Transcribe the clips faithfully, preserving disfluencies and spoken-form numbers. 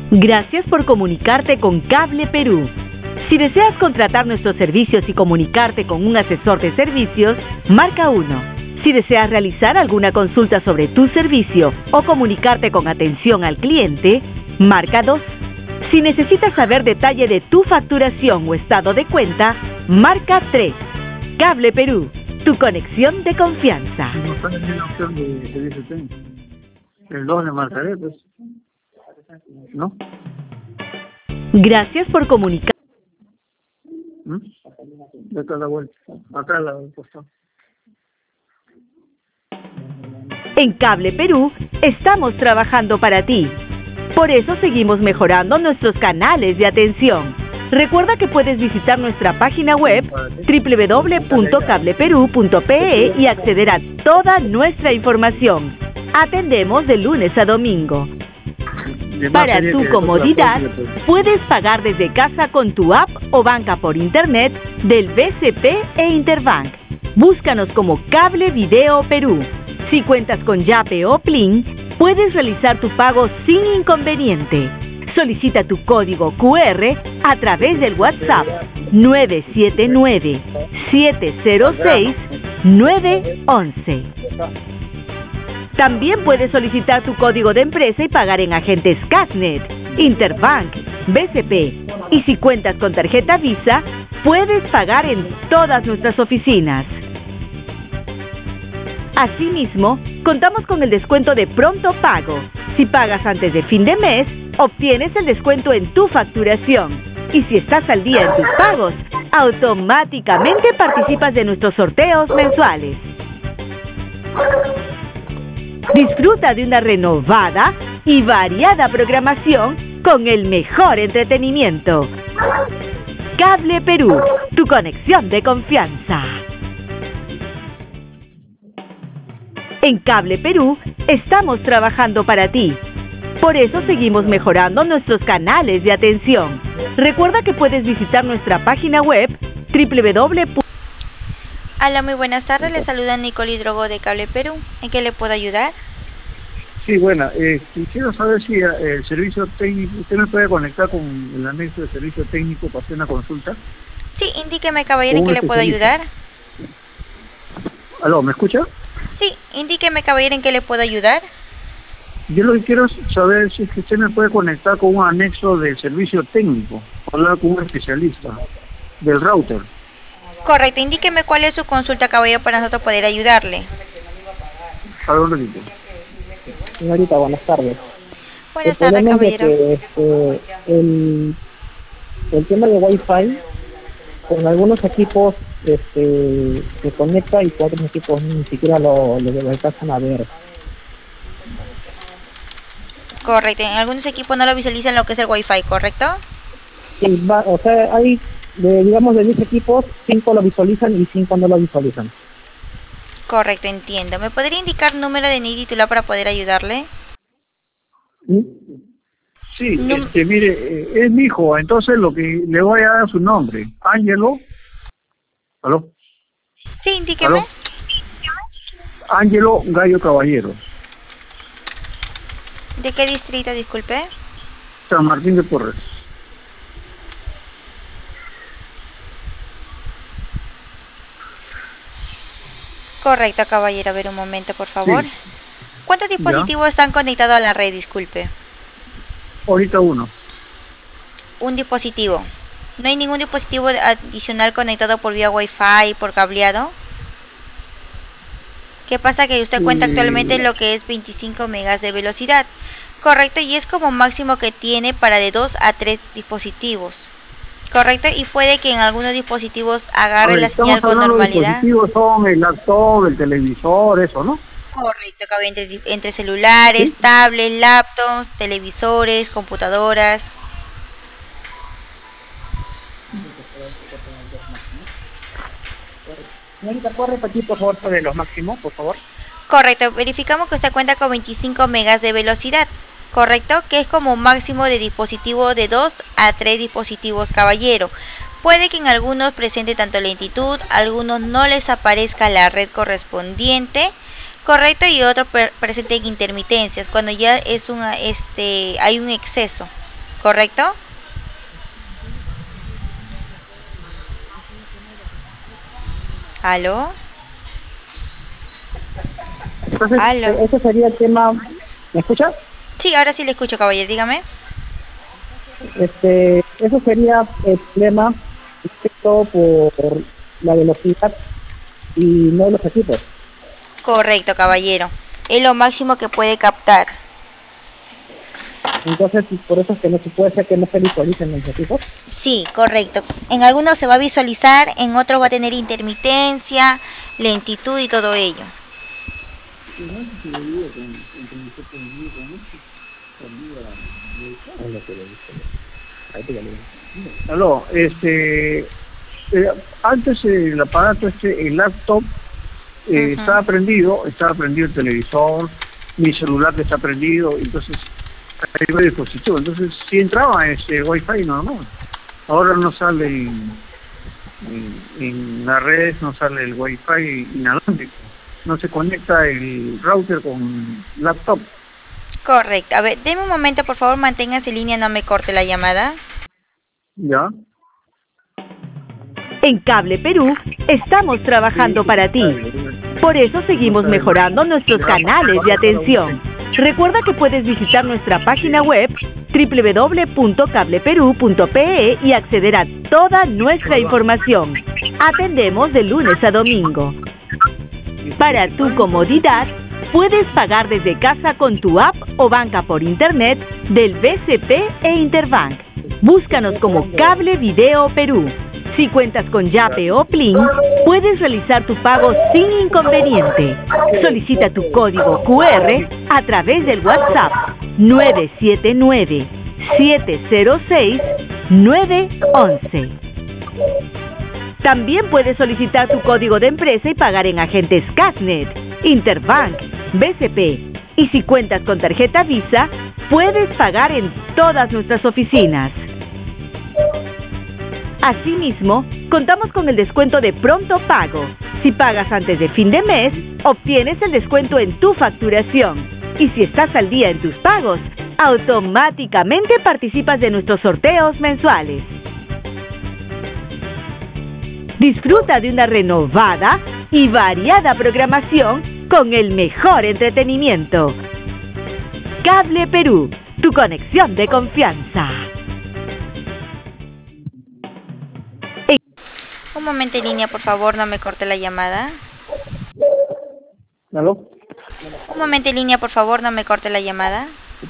Gracias por comunicarte con Cable Perú. Si deseas contratar nuestros servicios y comunicarte con un asesor de servicios, marca uno. Si deseas realizar alguna consulta sobre tu servicio o comunicarte con atención al cliente, marca dos. Si necesitas saber detalle de tu facturación o estado de cuenta, marca tres. Cable Perú, tu conexión de confianza. No está en la opción de servicio técnico. El dos le marcaré, pues. ¿No? Gracias por comunicar. ¿Mm? Acá a la vuelta. Acá a la vuelta. En Cable Perú estamos trabajando para ti. Por eso seguimos mejorando nuestros canales de atención. Recuerda que puedes visitar nuestra página web doble u doble u doble u punto cable perú punto pe e y acceder a toda nuestra información. Atendemos de lunes a domingo. Para tu comodidad, puedes pagar desde casa con tu app o banca por internet del B C P e Interbank. Búscanos como Cable Video Perú. Si cuentas con Yape o Plin, puedes realizar tu pago sin inconveniente. Solicita tu código cu erre a través del WhatsApp nueve siete nueve, siete cero seis, nueve once. También puedes solicitar tu código de empresa y pagar en agentes Casnet, Interbank, B C P. Y si cuentas con tarjeta Visa, puedes pagar en todas nuestras oficinas. Asimismo, contamos con el descuento de pronto pago. Si pagas antes de fin de mes, obtienes el descuento en tu facturación. Y si estás al día en tus pagos, automáticamente participas de nuestros sorteos mensuales. Disfruta de una renovada y variada programación con el mejor entretenimiento. Cable Perú, tu conexión de confianza. En Cable Perú estamos trabajando para ti. Por eso seguimos mejorando nuestros canales de atención. Recuerda que puedes visitar nuestra página web doble u doble u doble u. Hola, muy buenas tardes. Le saluda Nicole Hidrogo de Cable Perú. ¿En qué le puedo ayudar? Sí, bueno, eh, quiero saber si eh, el servicio técnico, ¿usted me puede conectar con el anexo de servicio técnico para hacer una consulta? Sí, indíqueme, caballero, en qué le puedo ayudar. ¿Aló, me escucha? Sí, indíqueme, caballero, en qué le puedo ayudar. Yo lo que quiero es saber si es que usted me puede conectar con un anexo del servicio técnico, hablar con un especialista del router. Correcto, indíqueme cuál es su consulta, caballero, para nosotros poder ayudarle. A ver un ratito. Señorita, buenas tardes. Buenas el tardes, caballero. Que, este, el, el tema de Wi-Fi, con algunos equipos este, se conecta y con otros equipos ni siquiera lo, lo, lo alcanzan a ver. Correcto, en algunos equipos no lo visualizan lo que es el Wi-Fi, ¿correcto? Sí, va, o sea, hay, de, digamos, de diez equipos, cinco lo visualizan y cinco no lo visualizan. Correcto, entiendo. ¿Me podría indicar número de N I D titular para poder ayudarle? Sí, Num este, mire, eh, es mi hijo, entonces lo que le voy a dar su nombre. Ángelo. ¿Aló? Sí, indíqueme. ¿Aló? Ángelo Gallo Caballero. ¿De qué distrito, disculpe? San Martín de Porres. Correcto, caballero. A ver un momento, por favor. Sí. ¿Cuántos dispositivos ¿Ya? están conectados a la red, disculpe? Ahorita uno. Un dispositivo. ¿No hay ningún dispositivo adicional conectado por vía Wi-Fi, por cableado? ¿Qué pasa? Que usted cuenta Sí. actualmente en lo que es veinticinco megas de velocidad. Correcto, y es como máximo que tiene para de dos a tres dispositivos. Correcto, y puede que en algunos dispositivos agarre ver, la señal con normalidad. Los dispositivos son el laptop, el televisor, eso, ¿no? Correcto, cabe entre, entre celulares, ¿Sí? tablets, laptops, televisores, computadoras. Señorita, ¿puede repetir por favor sobre los máximos, por favor? Correcto, verificamos que usted cuenta con veinticinco megas de velocidad. Correcto, que es como máximo de dispositivo de dos a tres dispositivos, caballero. Puede que en algunos presente tanto lentitud, algunos no les aparezca la red correspondiente, correcto, y otros pre presenten intermitencias, cuando ya es una, este, hay un exceso. ¿correcto? ¿Aló? Entonces, Aló. eh, ese sería el tema. ¿Me escucha? Sí, ahora sí le escucho, caballero, dígame. Este, eso sería el problema respecto por la velocidad y no los equipos. Correcto, caballero. Es lo máximo que puede captar. Entonces, por eso es que no se puede hacer que no se visualicen los equipos. Sí, correcto. En algunos se va a visualizar, en otros va a tener intermitencia, lentitud y todo ello. Aló, este, eh, antes el aparato este, el laptop, eh, Ujú. estaba prendido, estaba prendido el televisor, mi celular que está prendido, entonces hay varios dispositivos, entonces sí entraba ese wifi normal. Ahora no sale en, en, en la red, no sale el wifi inalámbrico, no se conecta el router con laptop. Correcto. A ver, deme un momento, por favor, manténgase en línea, no me corte la llamada. ¿Ya? En Cable Perú estamos trabajando para ti. Por eso seguimos mejorando nuestros canales de atención. Recuerda que puedes visitar nuestra página web doble u doble u doble u punto cable perú punto pe e y acceder a toda nuestra información. Atendemos de lunes a domingo. Para tu comodidad, puedes pagar desde casa con tu app o banca por internet del B C P e Interbank. Búscanos como Cable Video Perú. Si cuentas con Yape o Plin, puedes realizar tu pago sin inconveniente. Solicita tu código cu erre a través del WhatsApp nueve siete nueve, siete cero seis, nueve uno uno. También puedes solicitar tu código de empresa y pagar en agentes Casnet, Interbank, B C P. Y si cuentas con tarjeta Visa, puedes pagar en todas nuestras oficinas. Asimismo, contamos con el descuento de pronto pago. Si pagas antes de fin de mes, obtienes el descuento en tu facturación. Y si estás al día en tus pagos, automáticamente participas de nuestros sorteos mensuales. Disfruta de una renovada y variada programación con el mejor entretenimiento. Cable Perú, tu conexión de confianza. Un momento en línea, por favor, no me corte la llamada. ¿Aló? Un momento en línea, por favor, no me corte la llamada.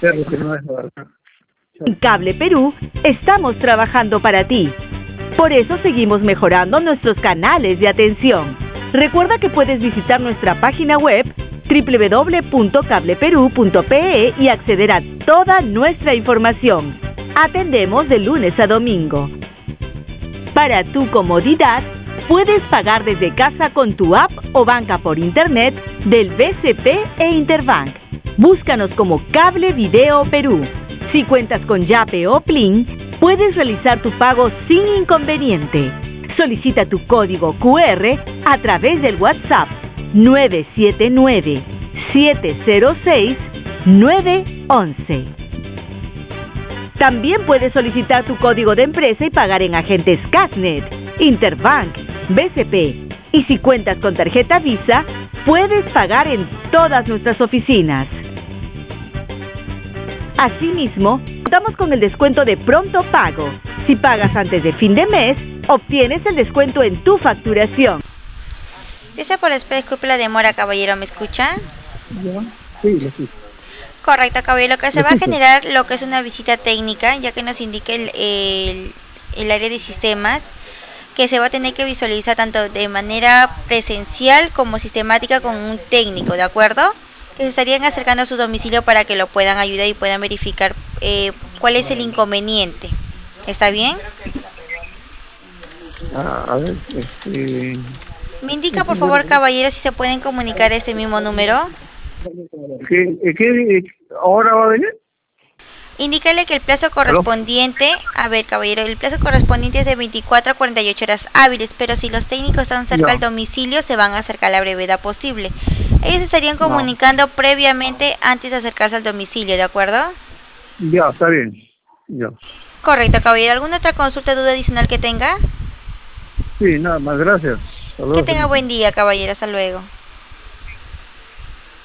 En Cable Perú estamos trabajando para ti. Por eso seguimos mejorando nuestros canales de atención. Recuerda que puedes visitar nuestra página web doble u doble u doble u punto cable perú punto pe e y acceder a toda nuestra información. Atendemos de lunes a domingo. Para tu comodidad, puedes pagar desde casa con tu app o banca por internet del B C P e Interbank. Búscanos como Cable Video Perú. Si cuentas con Yape o Plin, puedes realizar tu pago sin inconveniente. Solicita tu código cu erre a través del WhatsApp nueve siete nueve, siete cero seis, nueve uno uno. También puedes solicitar tu código de empresa y pagar en agentes Casnet, Interbank, B C P. Y si cuentas con tarjeta Visa, puedes pagar en todas nuestras oficinas. Asimismo, contamos con el descuento de pronto pago. Si pagas antes de fin de mes, obtienes el descuento en tu facturación. Gracias por la espera, disculpe la demora, caballero, ¿me escucha? ¿Ya? Sí, lo sí. Correcto, caballero, que se va a generar lo que es una visita técnica, ya que nos indique el, el, el área de sistemas, que se va a tener que visualizar tanto de manera presencial como sistemática con un técnico, ¿de acuerdo? Que se estarían acercando a su domicilio para que lo puedan ayudar y puedan verificar eh, cuál es el inconveniente. ¿Está bien? Ah, a ver, este... Me indica, por favor, caballero, si se pueden comunicar a ese mismo número. ¿Qué, qué, ahora va a venir? Indícale que el plazo correspondiente, a ver, caballero, el plazo correspondiente es de veinticuatro a cuarenta y ocho horas hábiles, pero si los técnicos están cerca Ya. al domicilio, se van a acercar a la brevedad posible. Ellos se estarían comunicando previamente antes de acercarse al domicilio, ¿de acuerdo? Ya, está bien. Ya. Correcto, caballero. ¿Alguna otra consulta, duda adicional que tenga? Sí, nada más, gracias. Hasta luego. Que tenga buen día, caballero. Hasta luego.